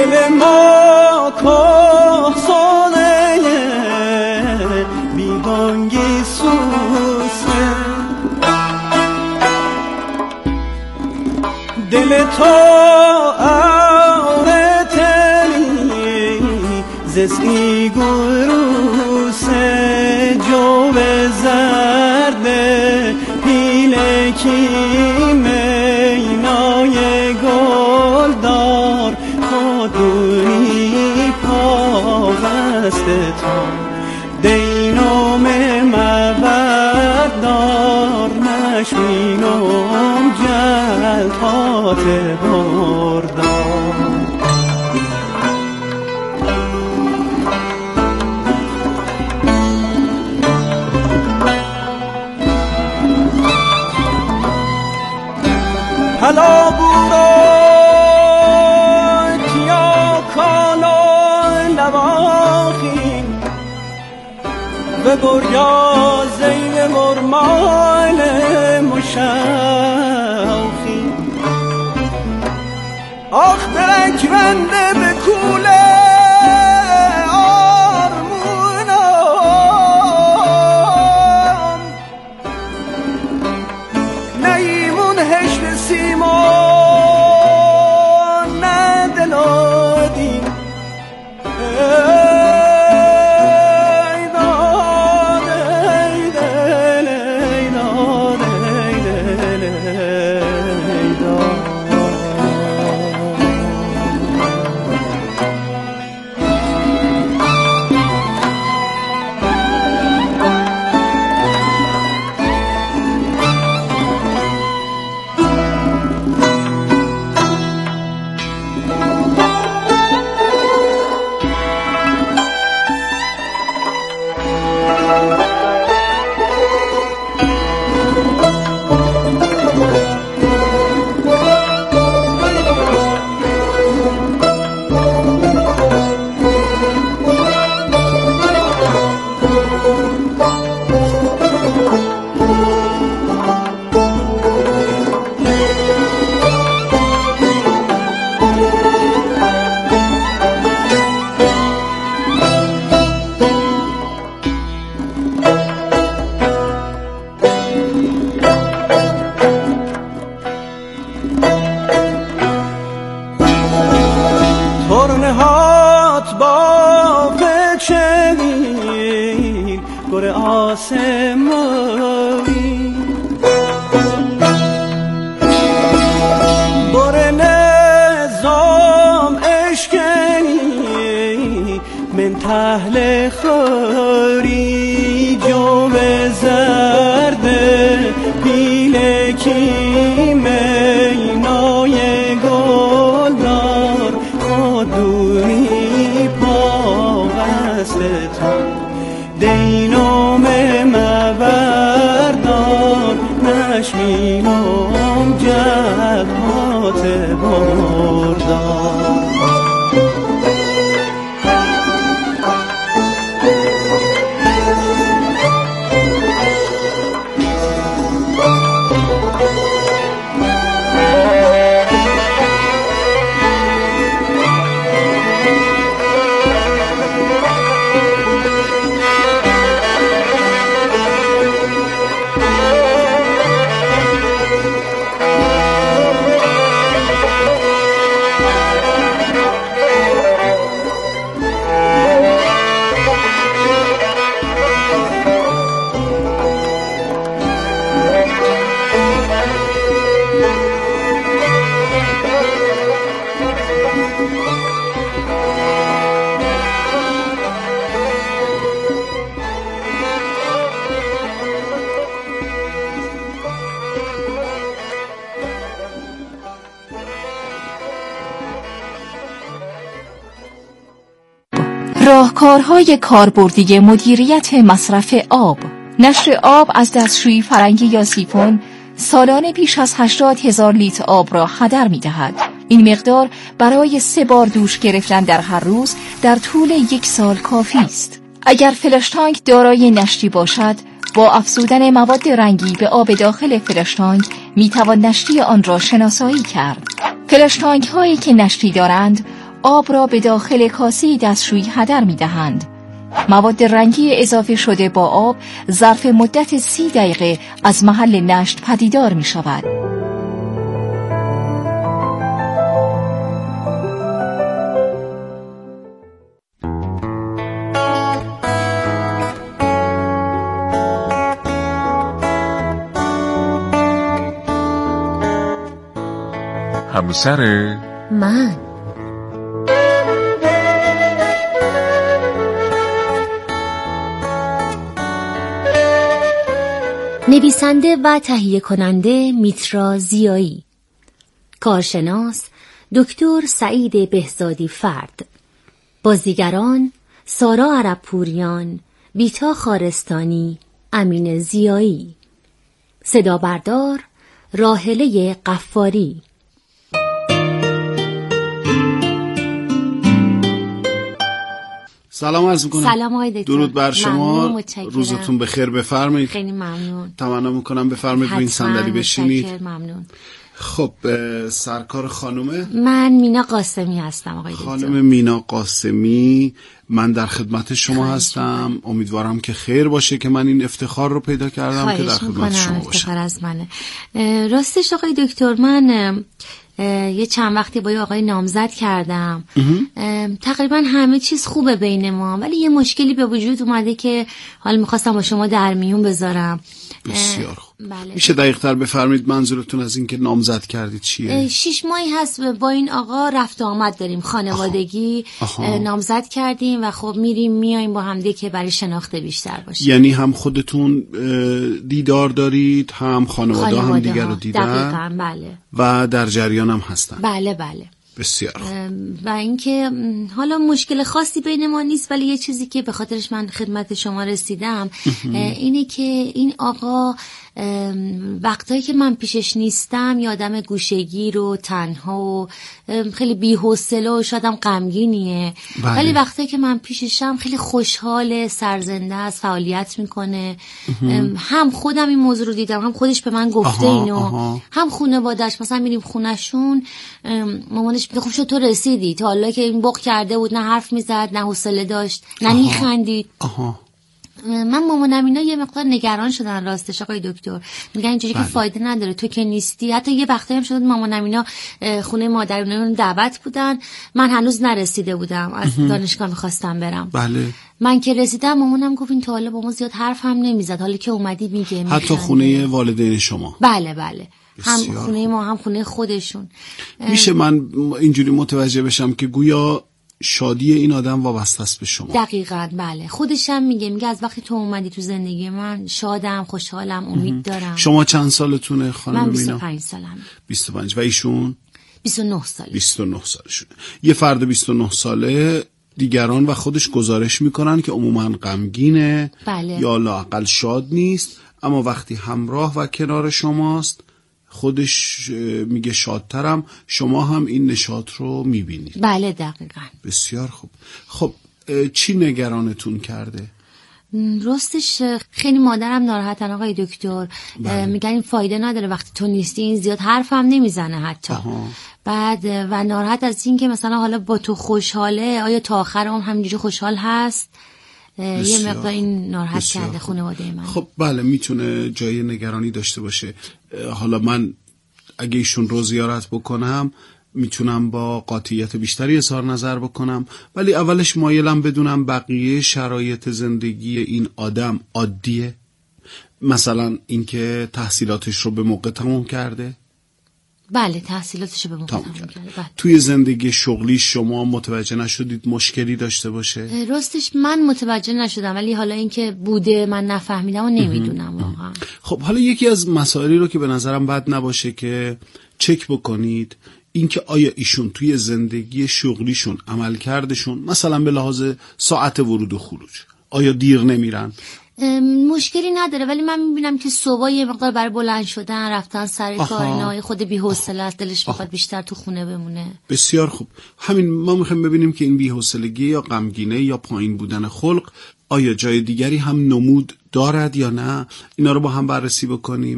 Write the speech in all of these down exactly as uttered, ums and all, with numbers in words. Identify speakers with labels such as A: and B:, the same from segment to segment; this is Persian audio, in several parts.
A: دل ما کهساله بیبانگی سوسه، دل تو آورتنی زسی گروسه، جو به زرده پیلکی مینای گلدار، خودونی پاوست تو دینام مبردار، نشوینم جلتات بردار. حالا بورد یا کالا لواخی و بریا زین مرمال مشاخی، آخ درک بنده به کوله آرمونم، نیمون هشت سیمان ندلادی، ای داد ای دل ای داد ای دل ای داد. ترنهات با پچنی گر آسمایی، بر نظام اشکنی من تحل خوری، جو به زرده پیلکی مینای گلدار، خودونی پاوست تو دینام مبردار، نشمینم جلبات بردار.
B: راهکارهای کاربردی مدیریت مصرف آب. نشر آب از دستشویی فرنگ یاسیفون سالانه بیش از هشتاد هزار لیتر آب را هدر می دهد. این مقدار برای سه بار دوش گرفتن در هر روز در طول یک سال کافی است. اگر فلش تانک دارای نشتی باشد، با افزودن مواد رنگی به آب داخل فلش تانک می توان نشتی آن را شناسایی کرد. فلش تانک هایی که نشتی دارند آب را به داخل کاسه دستشویی هدر می دهند. مواد رنگی اضافه شده با آب ظرف مدت سی دقیقه از محل نشت پدیدار می شود.
C: همسر
D: من نویسنده و تهیه کننده میترا زیایی، کارشناس دکتر سعید بهزادی فرد، بازیگران سارا عربپوریان، بیتا خارستانی، امین زیایی، صدا بردار راحله قفاری.
E: سلام عرض میکنم.
D: سلام آقای دکتر.
E: درود بر شما. روزتون بخیر. بفرمایید.
D: خیلی ممنون.
E: تمنا میکنم بفرمایید روی این صندلی بشینید.
D: ممنون.
E: خب سرکار خانومه؟
D: من مینا قاسمی هستم آقای دکتر.
E: خانم مینا قاسمی، من در خدمت شما هستم. امیدوارم که خیر باشه که من این افتخار رو پیدا کردم که در خدمت شما باشم.
D: افتخار از منه. راستش آقای دکتر من یه چند وقتی با یه آقای نامزد کردم. تقریبا همه چیز خوبه بین ما، ولی یه مشکلی به وجود اومده که حالا میخواستم با شما در میون بذارم.
E: بسیار خوب.
D: بله.
E: میشه دقیق تر بفرمایید منظورتون از این که نامزد کردید چیه؟
D: شیش ماهی هست با این آقا رفت آمد داریم، خانوادگی. آها. آها. نامزد کردیم و خب میریم میایم با هم دیگه که برای شناخته بیشتر باشه.
E: یعنی هم خودتون دیدار دارید، هم خانواده, خانواده هم دیگر رو دیدن.
D: دقیقاً بله.
E: و در جریان هم هستن.
D: بله بله.
E: بسیار
D: و اینکه حالا مشکل خاصی بین ما نیست، ولی یه چیزی که به خاطرش من خدمت شما رسیدم اینه که این آقا وقتایی که من پیشش نیستم یه آدم گوشه‌گیر و تنها و خیلی بی‌حوصله و شادم غمگینیه، ولی وقتایی که من پیششم خیلی خوشحال، سرزنده است، فعالیت میکنه. هم خودم این موضوع رو دیدم، هم خودش به من گفته آها، اینو آها. هم خانواده‌اش، مثلا میریم خونه‌شون مامانش میگه خب شو تو رسیدی، تا حالا که این بغ کرده بود نه حرف میزد نه حوصله داشت نه میخندید. آها. من مامانم اینا یه مقدار نگران شدن راستش آقای دکتر، میگن اینجوری بله. که فایده نداره تو که نیستی. حتی یه وقتایی هم شد مامانم اینا خونه مادرمون دعوت بودن، من هنوز نرسیده بودم، از دانشگاه میخواستم برم.
E: بله.
D: من که رسیدم مامانم گفت این تا حالا با ما زیاد حرف هم نمیزد، حالا که اومدی میگه میخنده.
E: حتی خونه والدین شما؟
D: بله بله. هم خونه ما هم خونه خودشون.
E: میشه من اینجوری متوجه بشم که گویا شادی این آدم وابسته است به شما؟
D: دقیقاً بله. خودش هم میگه میگه از وقتی تو اومدی تو زندگی من شادم، خوشحالم، امید دارم.
E: شما چند سالتونه خانم مینا؟
D: من بیست و پنج سالم.
E: بیست و پنج. و ایشون؟
D: بیست و نه ساله.
E: بیست و نه سالشونه. یه فرد بیست و نه ساله دیگران و خودش گزارش میکنن که عموماً غمگینه
D: بله.
E: یا لااقل شاد نیست، اما وقتی همراه و کنار شماست خودش میگه شادترم. شما هم این نشاط رو میبینید؟
D: بله دقیقاً.
E: بسیار خوب. خب چی نگرانتون کرده؟
D: راستش خیلی مادرم ناراحتن آقای دکتر. بله. میگن این فایده نداره وقتی تو نیستی، این زیاد حرفم نمیزنه حتی. آها. بعد و ناراحت از این که مثلا حالا با تو خوشحاله، آیا تا آخر اون همینجوری خوشحال هست؟ یه مقدار این ناراحت کرده خانواده من.
E: خب بله میتونه جای نگرانی داشته باشه. حالا من اگه ایشون رو زیارت بکنم میتونم با قاطعیت بیشتری اظهار نظر بکنم، ولی اولش مایلم بدونم بقیه شرایط زندگی این آدم عادیه؟ مثلا اینکه تحصیلاتش رو به موقع تموم کرده؟
D: بله تحصیلاتش رو به موقع تموم کرده. بله.
E: توی زندگی شغلی شما متوجه نشدید مشکلی داشته باشه؟
D: راستش من متوجه نشدم، ولی حالا اینکه بوده من نفهمیدم و نمیدونم واقعا.
E: خب حالا یکی از مسائلی رو که به نظرم بد نباشه که چک بکنید اینکه آیا ایشون توی زندگی شغلیشون عملکردشون مثلا به لحاظ ساعت ورود و خروج آیا دیر نمیرن؟
D: مشکلی نداره، ولی من میبینم که صبح یه مقدار برای بلند شدن رفتن سر کار اینا خود بی‌حوصله است، دلش میخواد بیشتر تو خونه بمونه.
E: بسیار خوب. همین ما میخوایم ببینیم که این بی‌حوصلگی یا غمگینه یا پایین بودن خلق آیا جای دیگری هم نمود دارد یا نه، اینا رو با هم بررسی بکنیم.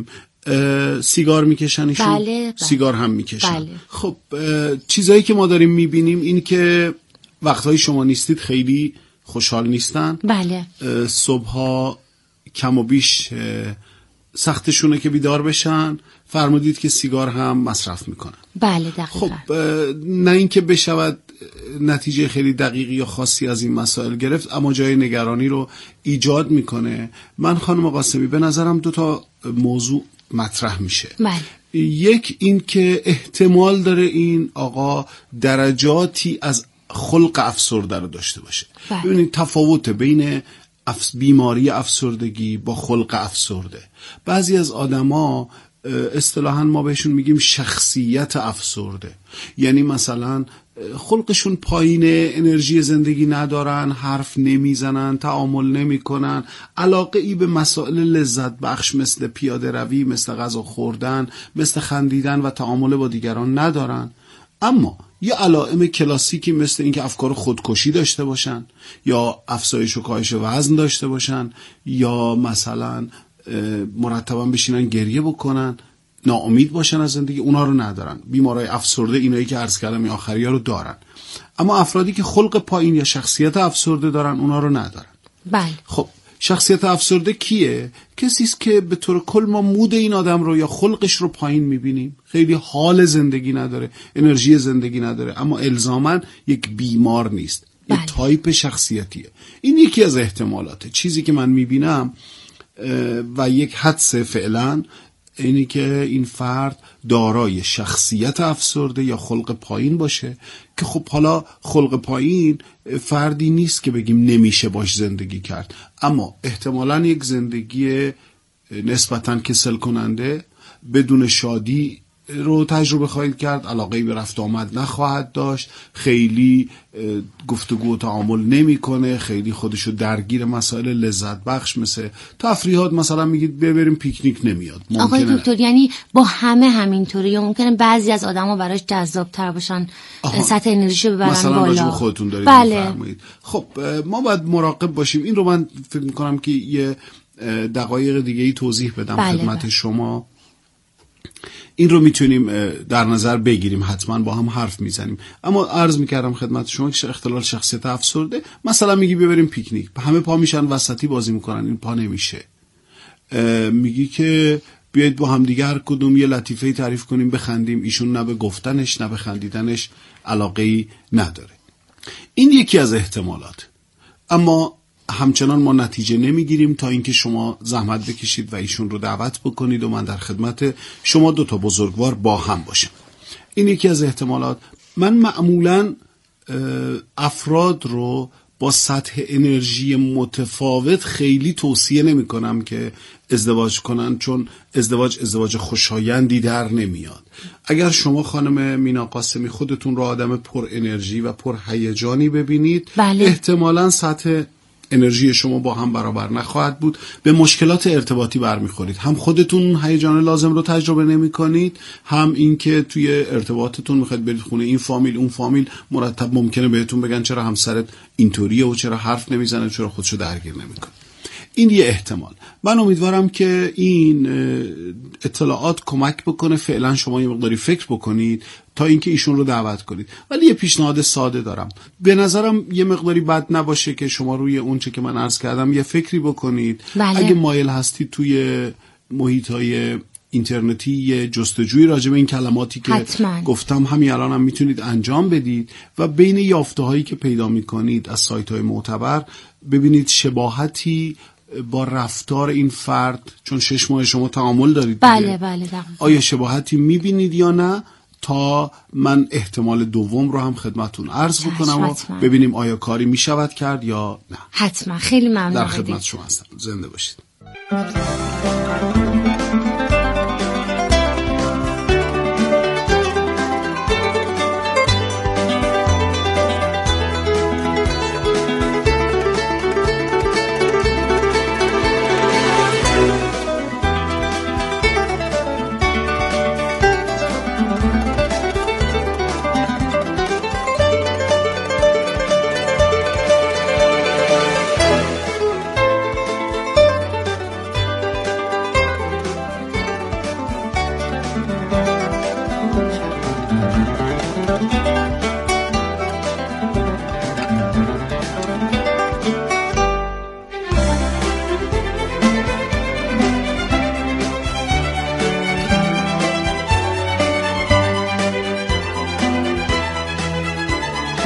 E: سیگار میکشن ایشون؟
D: بله, بله.
E: سیگار هم میکشن.
D: بله.
E: خب چیزایی که ما داریم میبینیم این که وقتهای شما نیستید خیلی خوشحال نیستن.
D: بله.
E: صبحها کم و بیش سختشونه که بیدار بشن. فرمودید که سیگار هم مصرف میکنن.
D: بله دقیقا.
E: خب نه اینکه بشود نتیجه خیلی دقیقی یا خاصی از این مسائل گرفت، اما جای نگرانی رو ایجاد میکنه. من خانم قاسمی به نظرم دو تا موضوع مطرح میشه.
D: بله.
E: یک این که احتمال داره این آقا درجاتی از خلق افسرده رو داشته باشه.
D: بله.
E: ببینید تفاوت بین افس بیماری افسردگی با خلق افسرده. بعضی از آدما اصطلاحاً ما بهشون میگیم شخصیت افسرده، یعنی مثلا خلقشون پایینه، انرژی زندگی ندارن، حرف نمیزنن، تعامل نمیکنن، علاقه ای به مسائل لذت بخش مثل پیاده روی، مثل غذا خوردن، مثل خندیدن و تعامل با دیگران ندارن. اما یه علائم کلاسیکی مثل اینکه افکار خودکشی داشته باشن، یا افزایش و کاهش وزن داشته باشن، یا مثلا مرتبا بشینن گریه بکنن، ناامید باشن از زندگی، اونا رو ندارن. بیمارای افسرده اینایی که عرض کردم این آخریا رو دارن. اما افرادی که خلق پایین یا شخصیت افسرده دارن اونا رو ندارن.
D: بله.
E: خب شخصیت افسرده کیه؟ کسی است که به طور کل ما مود این آدم رو یا خلقش رو پایین میبینیم، خیلی حال زندگی نداره، انرژی زندگی نداره، اما الزاماً یک بیمار نیست.
D: بله.
E: یک تایپ شخصیتیه. این یکی از احتمالاته. چیزی که من میبینم و یک حدس فعلا اینی که این فرد دارای شخصیت افسرده یا خلق پایین باشه، که خب حالا خلق پایین فردی نیست که بگیم نمیشه باش زندگی کرد، اما احتمالاً یک زندگی نسبتاً کسل کننده بدون شادی رو تجربه خواهید کرد، علاقه‌ای به رفت آمد نخواهد داشت، خیلی گفتگو و تعامل نمیکنه، خیلی خودشو درگیر مسائل لذت بخش مثل تفریحات مثلا میگید بریم پیکنیک نمیاد.
D: آقای دکتر یعنی با همه همینطوره یا ممکنه بعضی از آدما براش جذاب‌تر باشن سطح انرژیشو ببرن
E: مثلا
D: بالا؟
E: مثلا راجع خودتون دارید
D: بله.
E: میفرمایید. خب ما باید مراقب باشیم. این رو من فکر میکنم که یه دقایق دیگه ای توضیح بدم
D: بله
E: خدمت
D: بله.
E: شما. این رو میتونیم در نظر بگیریم، حتما با هم حرف میزنیم. اما عرض میکردم خدمت شما که اختلال شخصیت افسرده، مثلا میگی ببریم پیکنیک، همه پا میشن وسطی بازی میکنن، این پا نمیشه. میگی که بیایید با هم دیگه هر کدوم یه لطیفه‌ای تعریف کنیم بخندیم، ایشون نه به گفتنش نه به خندیدنش علاقه‌ای نداره. این یکی از احتمالات. اما همچنان ما نتیجه نمیگیریم تا اینکه شما زحمت بکشید و ایشون رو دعوت بکنید و من در خدمت شما دو تا بزرگوار با هم باشم. این یکی از احتمالات. من معمولاً افراد رو با سطح انرژی متفاوت خیلی توصیه نمی کنم که ازدواج کنن، چون ازدواج ازدواج خوشایندی در نمیاد. اگر شما خانم مینا قاسمی خودتون رو آدم پر انرژی و پر هیجانی ببینید،
D: بله.
E: احتمالاً سطح انرژی شما با هم برابر نخواهد بود، به مشکلات ارتباطی برمیخورید. هم خودتون هیجان لازم رو تجربه نمی کنید، هم این که توی ارتباطتون میخواید برید خونه این فامیل اون فامیل، مرتب ممکنه بهتون بگن چرا همسرت اینطوریه و چرا حرف نمیزنه، چرا خودشو درگیر نمیکنه. این یه احتمال. من امیدوارم که این اطلاعات کمک بکنه فعلا شما یه مقداری فکر بکنید تا اینکه ایشون رو دعوت کنید. ولی یه پیشنهاد ساده دارم. به نظرم یه مقداری بد نباشه که شما روی اون چه که من عرض کردم یه فکری بکنید.
D: بله.
E: اگه مایل هستید توی محیط‌های اینترنتی یه جستجوی راجع به این کلماتی که
D: حتما.
E: گفتم همین الان هم میتونید انجام بدید و بین یافته‌هایی که پیدا میکنید از سایت‌های معتبر ببینید شباهتی با رفتار این فرد، چون شش ماه شما تعامل دارید.
D: بله بله دقیقا.
E: آیا شباهتی میبینید یا نه، تا من احتمال دوم رو هم خدمتون عرض بکنم و ببینیم آیا کاری میشود کرد یا نه.
D: حتما. خیلی ممنون.
E: در خدمت شما هستم. زنده باشید.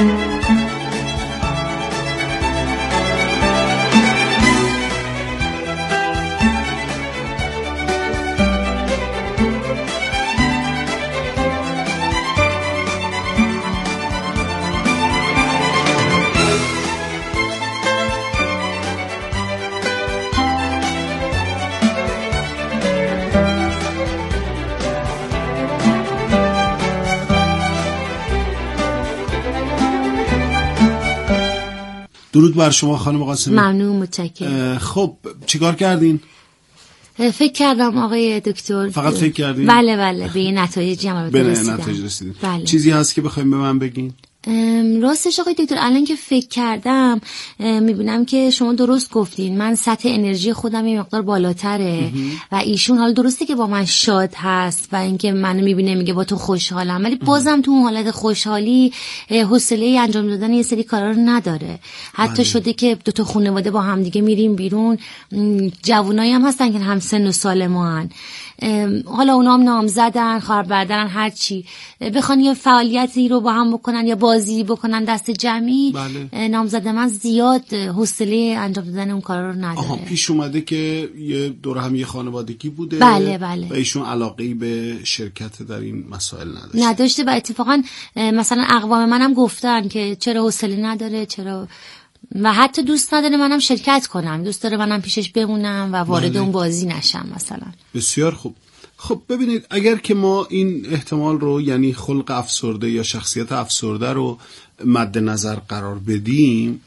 E: درود بر شما خانم قاسمی.
D: ممنون، متشکرم.
E: خب چیکار کردین؟
D: فکر کردم آقای دکتر.
E: فقط فکر کردین؟
D: بله بله، به این نتایجی هم
E: به نتایج رسیدین.
D: بله.
E: چیزی هست که بخوایم به من بگین؟
D: راستش آقای دکتر الان که فکر کردم میبینم که شما درست گفتین. من سطح انرژی خودم یه مقدار بالاتره و ایشون حال درسته که با من شاد هست و اینکه منو میبینه میگه با تو خوشحالم، ولی بازم تو اون حالت خوشحالی حوصله انجام دادن یه سری کارا رو نداره. حتی بله. شده که دو تا خانواده با هم دیگه میریم بیرون، جوونایی هم هستن که هم سن و سال ما هن. حالا اونا هم نام زدن، خواهر برادرن، هر چی بخوان یه فعالیتی رو با هم بکنن یا بازی بکنن دست جمعی، بله. نامزد من زیاد حوصله انجام دادن اون کارا رو نداره.
E: آها، پیش اومده که یه دور هم یه خانوادگی بوده،
D: بله بله،
E: و ایشون علاقه‌ای به شرکت در این مسائل نداشته
D: نداشته و اتفاقا مثلا اقوام منم گفتن که چرا حوصله نداره، چرا، و حتی دوست نداره منم شرکت کنم، دوست داره منم پیشش بمونم و وارد اون بازی نشم مثلا.
E: بسیار خوب. خب ببینید، اگر که ما این احتمال رو، یعنی خلق افسرده یا شخصیت افسرده رو مد نظر قرار بدیم،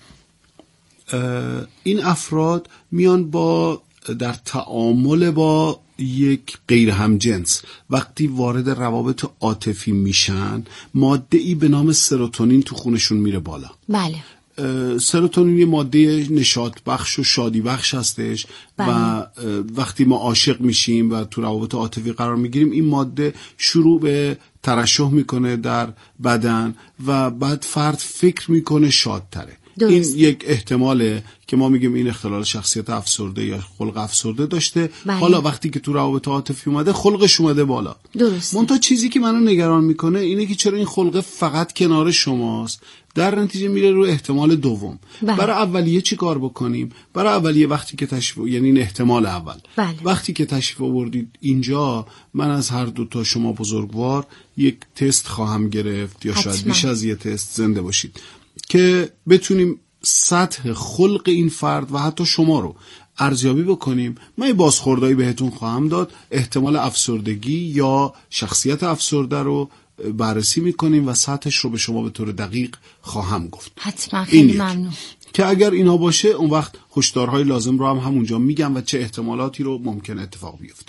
E: این افراد میان با در تعامل با یک غیر همجنس وقتی وارد روابط عاطفی میشن، ماده‌ای به نام سروتونین تو خونشون میره بالا.
D: بله.
E: سروتونین یه ماده نشاط بخش و شادی بخش هستش. بله. و وقتی ما عاشق میشیم و تو روابط عاطفی قرار میگیریم، این ماده شروع به ترشح میکنه در بدن و بعد فرد فکر میکنه شادتره. این یک احتماله که ما میگیم این اختلال شخصیت افسرده یا خلق افسرده داشته. بله. حالا وقتی که تو روابط عاطفی اومده، خلقش اومده بالا.
D: درسته.
E: منتها چیزی که منو نگران میکنه اینه که چرا این خلق فقط کنار شماست، در نتیجه میره رو احتمال دوم. بله. برای اولیه چی کار بکنیم؟ برای اولیه وقتی که تشریف، یعنی این احتمال اول.
D: بله.
E: وقتی که تشریف آوردید اینجا، من از هر دو تا شما بزرگوار یک تست خواهم گرفت، یا شاید بیش از یک تست، زنده باشید، که بتونیم سطح خلق این فرد و حتی شما رو ارزیابی بکنیم. من یه بازخوردایی بهتون خواهم داد، احتمال افسردگی یا شخصیت افسرده رو بررسی میکنیم و سطحش رو به شما به طور دقیق خواهم گفت.
D: حتما، خیلی ممنون.
E: که اگر اینها باشه، اون وقت هشدارهای لازم رو هم همونجا میگم و چه احتمالاتی رو ممکن اتفاق بیفته.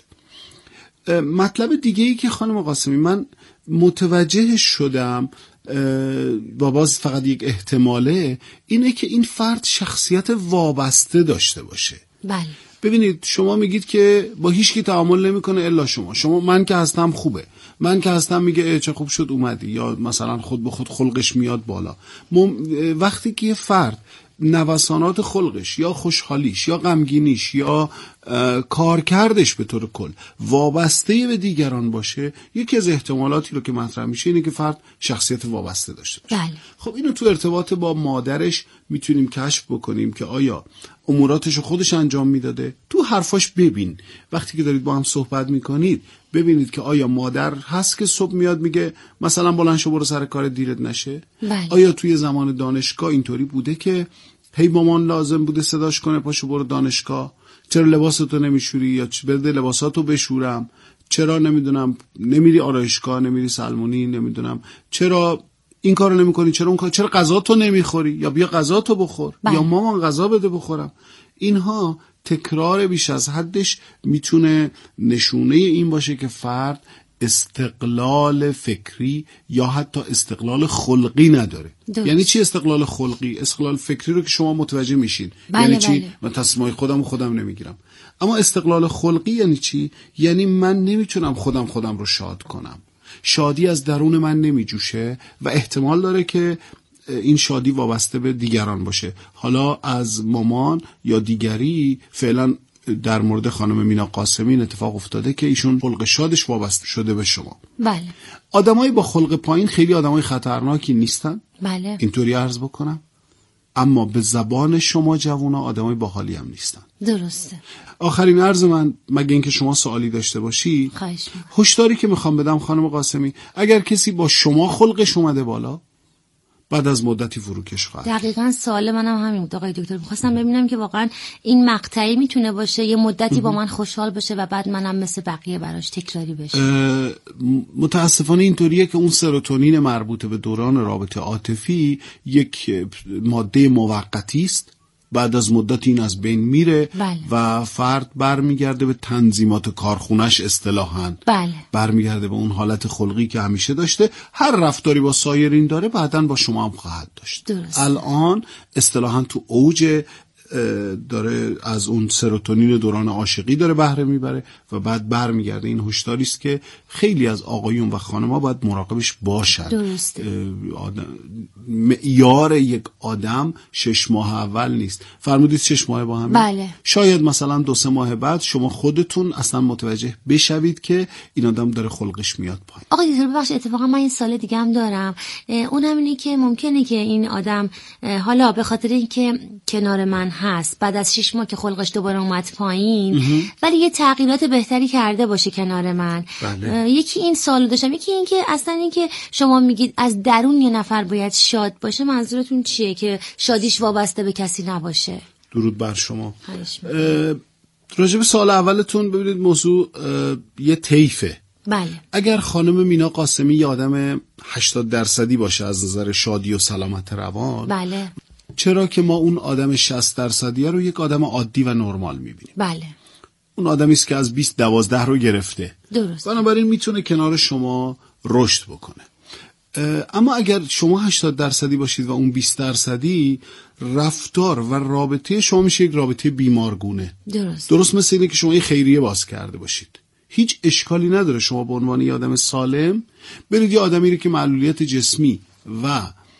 E: مطلب دیگه ای که خانم قاسمی من متوجه شدم با باز فقط یک احتماله، اینه که این فرد شخصیت وابسته داشته باشه.
D: بله.
E: ببینید، شما میگید که با هیچ کی تعامل نمیکنه الا شما. شما من که هستم خوبه، من که هستم میگه چه خوب شد اومدی، یا مثلا خود به خود خلقش میاد بالا. وقتی که یه فرد نوسانات خلقش یا خوشحالیش یا غمگینیش یا کارکردش به طور کل وابسته به دیگران باشه، یکی از احتمالاتی رو که مطرح میشه اینه که فرد شخصیت وابسته داشته باشه.
D: بله.
E: خب اینو تو ارتباط با مادرش میتونیم کشف بکنیم که آیا اموراتش خودش انجام میداده. تو حرفاش ببین، وقتی که دارید با هم صحبت میکنید ببینید که آیا مادر هست که صبح میاد میگه مثلا بلند شو برو سر کار دیرت نشه.
D: بله.
E: آیا توی زمان دانشگاه اینطوری بوده که هی مامان لازم بوده صداش کنه پاشو برو دانشگاه، چرا لباساتو نمیشوری، یا بده لباساتو بشورم، چرا نمیدونم نمیری آرایشگاه، نمیری سلمونی، نمیدونم چرا این کارو نمیکنی، چرا اون کار، چرا غذاتو نمیخوری، یا بیا غذاتو بخور. بله. یا مامان غذا بده بخورم. اینها تکرار بیش از حدش میتونه نشونه این باشه که فرد استقلال فکری یا حتی استقلال خلقی نداره. دوست. یعنی چی استقلال خلقی؟ استقلال فکری رو که شما متوجه میشین.
D: بله
E: یعنی
D: بله.
E: چی؟ من تصمیمای خودم خودم نمیگیرم. اما استقلال خلقی یعنی چی؟ یعنی من نمیتونم خودم خودم رو شاد کنم. شادی از درون من نمیجوشه و احتمال داره که این شادی وابسته به دیگران باشه، حالا از مامان یا دیگری. فعلا در مورد خانم مینا قاسمی این اتفاق افتاده که ایشون خلق شادش وابسته شده به شما.
D: بله.
E: آدمایی با خلق پایین خیلی آدمای خطرناکی نیستن.
D: بله.
E: اینطوری عرض بکنم. اما به زبان شما جوونا آدمای باحالی هم نیستن.
D: درسته.
E: آخرین عرض من، مگه اینکه شما سوالی داشته باشی،
D: خواهش می‌کنم.
E: هشداری که میخوام بدم خانم قاسمی، اگر کسی با شما خلقش اومده بالا، بعد از مدتی فروکش خواهد.
D: دقیقاً سوال منم همین بود آقای دکتر. می‌خواستم ببینم که واقعاً این مقطعی میتونه باشه یه مدتی با من خوشحال باشه و بعد منم مثل بقیه براش تکراری بشه.
E: متاسفانه اینطوریه که اون سروتونین مربوط به دوران رابطه عاطفی یک ماده موقتی است، بعد از مدت این از بین میره.
D: بله.
E: و فرد برمیگرده به تنظیمات کارخونش اصطلاحاً.
D: بله.
E: برمیگرده به اون حالت خلقی که همیشه داشته. هر رفتاری با سایرین داره بعداً با شما هم خواهد داشت.
D: درست.
E: الان اصطلاحاً تو اوج داره از اون سروتونین دوران عاشقی داره بهره میبره و بعد برمیگرده. این هشداری است که خیلی از آقایون و خانم‌ها باید مراقبش باشن.
D: درسته.
E: آدم معیار یک آدم شش ماه اول نیست. فرمودید شش ماه با هم.
D: بله.
E: شاید مثلا دو سه ماه بعد شما خودتون اصلا متوجه بشوید که این آدم داره خلقش میاد پایین.
D: آقای دکتر ببخشید، اتفاقا من این سال دیگه هم دارم. اونم اینه که ممکنه که این آدم حالا به خاطر اینکه کنار من هست بعد از شش ماه که خلقش دوباره اومد پایین ولی یه تغییرات بهتری کرده باشه کنار من.
E: بله.
D: یکی این سوالو داشتم، یکی این که اصلا این که شما میگید از درون یه نفر باید شاد باشه، منظورتون چیه که شادیش وابسته به کسی نباشه؟
E: درود بر شما. راجب سوال اولتون ببینید موضوع یه طیفه.
D: بله.
E: اگر خانم مینا قاسمی یه آدم هشتاد درصدی باشه از نظر شادی و سلامت روان،
D: بله.
E: چرا که ما اون آدم شصت درصدی رو یک آدم عادی و نرمال میبینیم.
D: بله.
E: اون آدمی است که از بیست دوازده رو گرفته.
D: درست.
E: بنابراین میتونه کنار شما رشد بکنه. اما اگر شما هشتاد درصدی باشید و اون بیست درصدی، رفتار و رابطه شما میشه یک رابطه بیمارگونه.
D: درست.
E: درست مثل اینه که شما یه خیریه باز کرده باشید. هیچ اشکالی نداره شما به عنوان یه آدم سالم برید یه آدمی رو که معلولیت جسمی و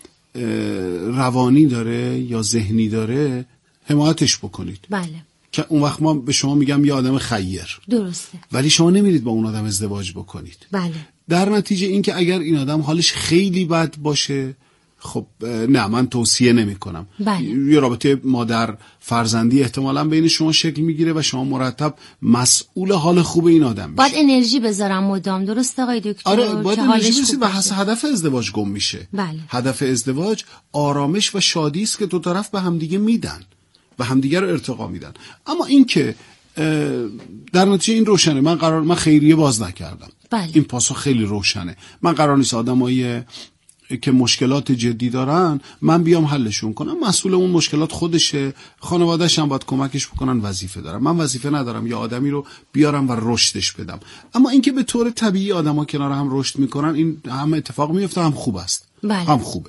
E: روانی داره یا ذهنی داره حمایتش بکنید.
D: بله.
E: که اون وقت ما به شما میگم یه آدم خیر.
D: درسته.
E: ولی شما نمیرید با اون آدم ازدواج بکنید.
D: بله.
E: در نتیجه این که اگر این آدم حالش خیلی بد باشه، خب نه، من توصیه نمی کنم.
D: بله.
E: یه رابطه مادر فرزندی احتمالاً بین شما شکل میگیره و شما مرتب مسئول حال خوب این آدم میشه.
D: باید انرژی بذارم مدام. درست آقای دکتر؟
E: آره، باید انرژی بذاری و
D: باشه.
E: هدف ازدواج گم میشه.
D: بله.
E: هدف ازدواج آرامش و شادی است که دو طرف به همدیگه میدن و همدیگه رو ارتقا میدن. اما این که در نتیجه این روشنه، من قرار من خیریه باز نکردم.
D: بله.
E: این پاسخ خیلی روشنه. من قرار نیست آدمایی که مشکلات جدی دارن من بیام حلشون کنم. مسئول اون مشکلات خودشه، خانواده‌اش هم باید کمکش بکنن، وظیفه دارم. من وظیفه ندارم یا آدمی رو بیارم و رشدش بدم. اما اینکه به طور طبیعی آدما کنار هم رشد میکنن، این هم اتفاق میفته، هم خوب است.
D: بله.
E: هم خوبه.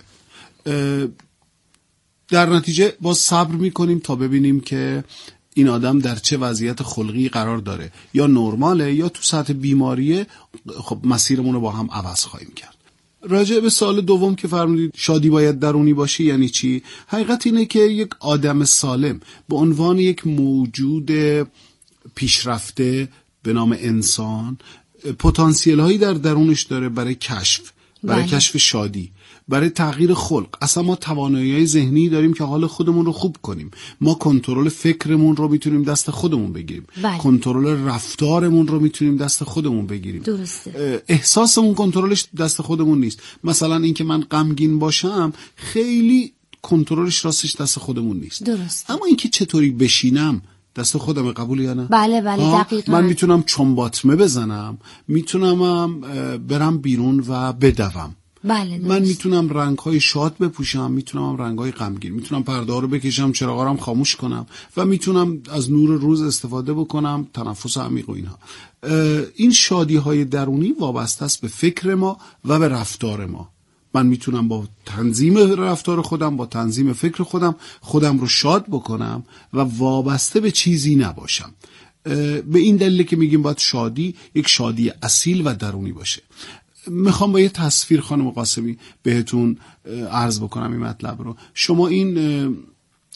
E: در نتیجه باز صبر میکنیم تا ببینیم که این آدم در چه وضعیت خلقی قرار داره، یا نرماله یا تو سطح بیماریه. خب مسیرمون رو با هم عوض خواهیم کرد. راجع به سوال دوم که فرمودید شادی باید درونی باشه، یعنی چی؟ حقیقت اینه که یک آدم سالم به عنوان یک موجود پیشرفته به نام انسان پتانسیل هایی در درونش داره برای کشف، برای بله. کشف شادی، برای تغییر خلق. اصلا ما توانایی ذهنی داریم که حال خودمون رو خوب کنیم. ما کنترل فکرمون رو میتونیم دست خودمون بگیریم.
D: بله.
E: کنترل رفتارمون رو میتونیم دست خودمون بگیریم.
D: درسته.
E: احساسمون کنترلش دست خودمون نیست. مثلا اینکه من غمگین باشم خیلی کنترلش راستش دست خودمون نیست.
D: درسته.
E: اما اینکه چطوری بشینم دست خودم، قبول یا نه؟
D: بله بله دقیقاً.
E: من میتونم چنباتمه بزنم، میتونم برم بیرون و بدوم.
D: بله.
E: من میتونم رنگ‌های شاد بپوشم، میتونم رنگ‌های غمگین، میتونم پرده‌ها رو بکشم، چراغا رو خاموش کنم و میتونم از نور روز استفاده بکنم، تنفس عمیق و اینها. این شادی‌های درونی وابسته است به فکر ما و به رفتار ما. من میتونم با تنظیم رفتار خودم، با تنظیم فکر خودم خودم رو شاد بکنم و وابسته به چیزی نباشم. به این دلیل که میگیم باید شادی یک شادی اصیل و درونی باشه. میخوام با یه تصویر خانم قاسمی بهتون عرض بکنم این مطلب رو. شما این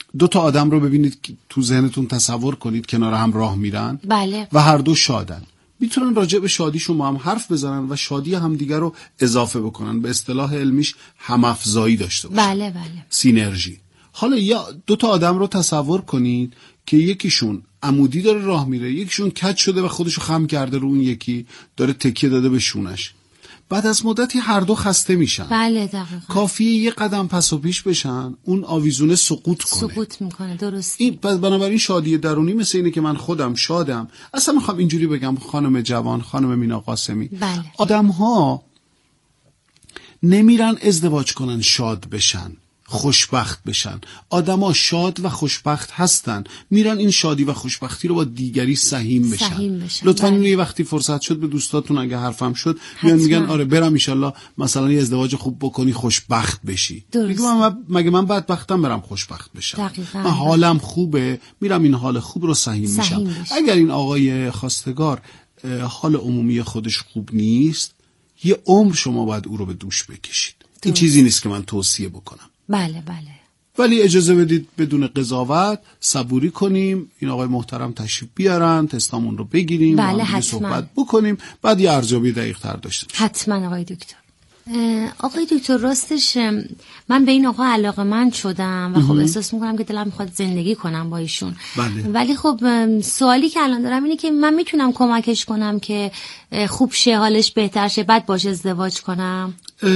E: دو تا آدم رو ببینید که تو ذهنتون تصور کنید کنار هم راه میرن
D: بله.
E: و هر دو شادن، میتونن راجع به شادیشون با هم حرف بزنن و شادی همدیگر رو اضافه بکنن، به اصطلاح علمیش همافزایی داشته باشن.
D: بله بله.
E: سینرژی. حالا یا دو تا آدم رو تصور کنید که یکیشون عمودی داره راه میره، یکیشون کج شده و خودشو خم کرده رو اون یکی، داره تکیه داده به شونش. بعد از مدتی هر دو خسته میشن.
D: بله دقیقاً.
E: کافیه یه قدم پس و پیش بشن، اون آویزونه سقوط کنه.
D: سقوط میکنه، درست.
E: این بنابراین شادی درونی مثل اینه که من خودم شادم. اصلا میخوام اینجوری بگم خانم جوان، خانم مینا قاسمی،
D: بله.
E: آدم ها نمیرن ازدواج کنن شاد بشن، خوشبخت بشن. آدما شاد و خوشبخت هستن، میرن این شادی و خوشبختی رو با دیگری سهیم بشن.
D: سهیم بشن.
E: لطفاً
D: بله.
E: اینو یه وقتی فرصت شد به دوستاتون اگه حرفم شد میان میگن آره برم ان شاءالله مثلا یه ازدواج خوب بکنی خوشبخت بشی. میگم من مگه من بدبختم برم خوشبخت بشم؟
D: دقیقاً.
E: من حالم خوبه، میرم این حال خوب رو سهیم, سهیم میشم. بشن. اگر این آقای خواستگار حال عمومی خودش خوب نیست، یه عمر شما باید او رو به دوش بکشید. درست. این چیزی نیست که من توصیه بکنم.
D: بله بله.
E: ولی اجازه بدید بدون قضاوت صبوری کنیم، این آقای محترم تشریف بیارن، تستامون رو بگیریم،
D: بله،
E: با هم صحبت بکنیم، بعد یه ارزیابی دقیق تر داشته باشیم.
D: حتما آقای دکتر. آقای دکتر راستش من به این آقا علاقه‌مند شدم و خب احساس میکنم که دلم میخواد زندگی کنم با ایشون.
E: بله.
D: ولی خب سوالی که الان دارم اینه که من میتونم کمکش کنم که خوب شه، حالش بهتر شه، بعد باش ازدواج کنم؟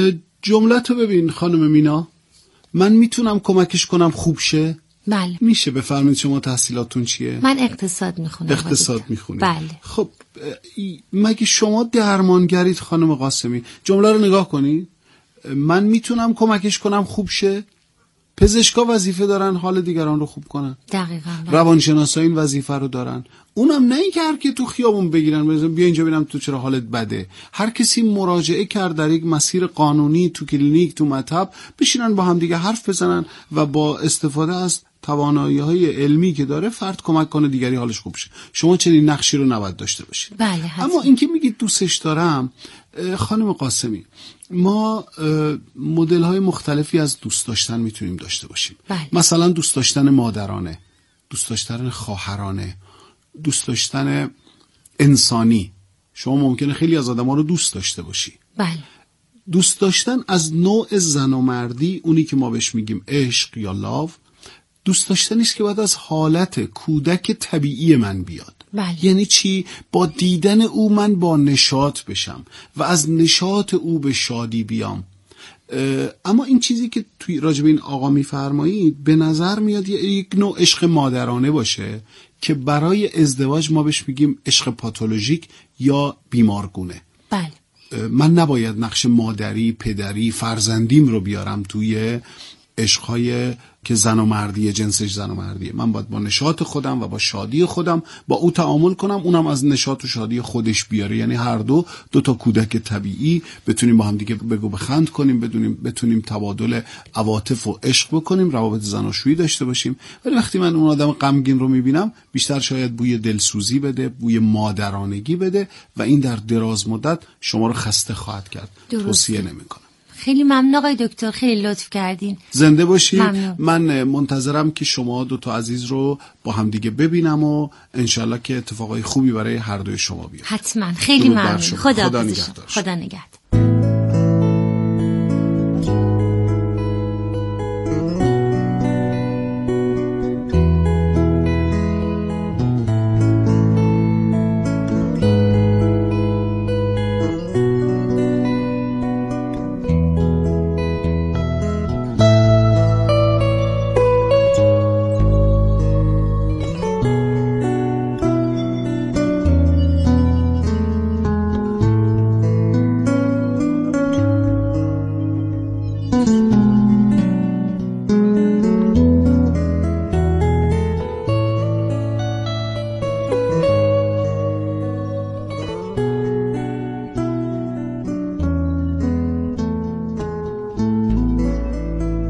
E: جملتو ببین خانم مینا، من میتونم کمکش کنم خوب شه؟
D: بله.
E: میشه. بفرمایید شما تحصیلاتون چیه؟
D: من اقتصاد میخونم.
E: اقتصاد میخونید؟
D: بله.
E: خب مگه شما درمانگرید خانم قاسمی؟ جمله رو نگاه کنید. من میتونم کمکش کنم خوب شه؟ پزشکا وظیفه دارن حال دیگران رو خوب کنن.
D: دقیقاً.
E: روانشناسا این وظیفه رو دارن. اونم نه این که هر کی تو خیابون بگیرن بزن بیا اینجا ببینم تو چرا حالت بده. هر کسی مراجعه کرد در یک مسیر قانونی، تو کلینیک، تو مطب، بشینن با هم دیگه حرف بزنن و با استفاده از توانایی‌های علمی که داره فرد کمک کنه دیگری حالش خوب شه. شما چنین نقشی رو نباید داشته باشید.
D: بله حتما.
E: اما اینکه میگید دوستش دارم، خانم قاسمی، ما مدل‌های مختلفی از دوست داشتن میتونیم داشته باشیم.
D: بله.
E: مثلا دوست داشتن مادرانه، دوست داشتن خواهرانه، دوست داشتن انسانی. شما ممکنه خیلی از آدم‌ها رو دوست داشته باشی.
D: بله.
E: دوست داشتن از نوع زن و مردی، اونی که ما بهش میگیم عشق یا لاو، دوست داشتن نیست که باید از حالت کودک طبیعی من بیاد.
D: بله.
E: یعنی چی؟ با دیدن او من با نشاط بشم و از نشاط او به شادی بیام. اما این چیزی که توی راجب این آقا میفرمایید به نظر میاد یک نوع عشق مادرانه باشه که برای ازدواج ما بهش میگیم عشق پاتولوژیک یا بیمارگونه.
D: بله.
E: من نباید نقش مادری، پدری، فرزندیم رو بیارم توی عشقهای که زن و مردیه، جنسش زن و مردیه. من باید با نشاط خودم و با شادی خودم با او تعامل کنم، اونم از نشاط و شادی خودش بیاره. یعنی هر دو دو تا کودک طبیعی بتونیم با هم دیگه بگو بخند کنیم، بدونیم بتونیم تبادل عواطف و عشق بکنیم، روابط زناشویی داشته باشیم. ولی وقتی من اون آدم غمگین رو میبینم، بیشتر شاید بوی دلسوزی بده، بوی مادرانگی بده و این در دراز مدت شما رو خسته خواهد کرد. توصیه نمیکنم.
D: خیلی ممنون آقای دکتر، خیلی لطف کردین.
E: زنده باشید.
D: ممنون.
E: من منتظرم که شما دو تا عزیز رو با هم دیگه ببینم و انشالله که اتفاقای خوبی برای هر دوی شما بیاد.
D: حتما. خیلی ممنون. خدا
E: خدا نگهدار.
D: خدا نگهدار.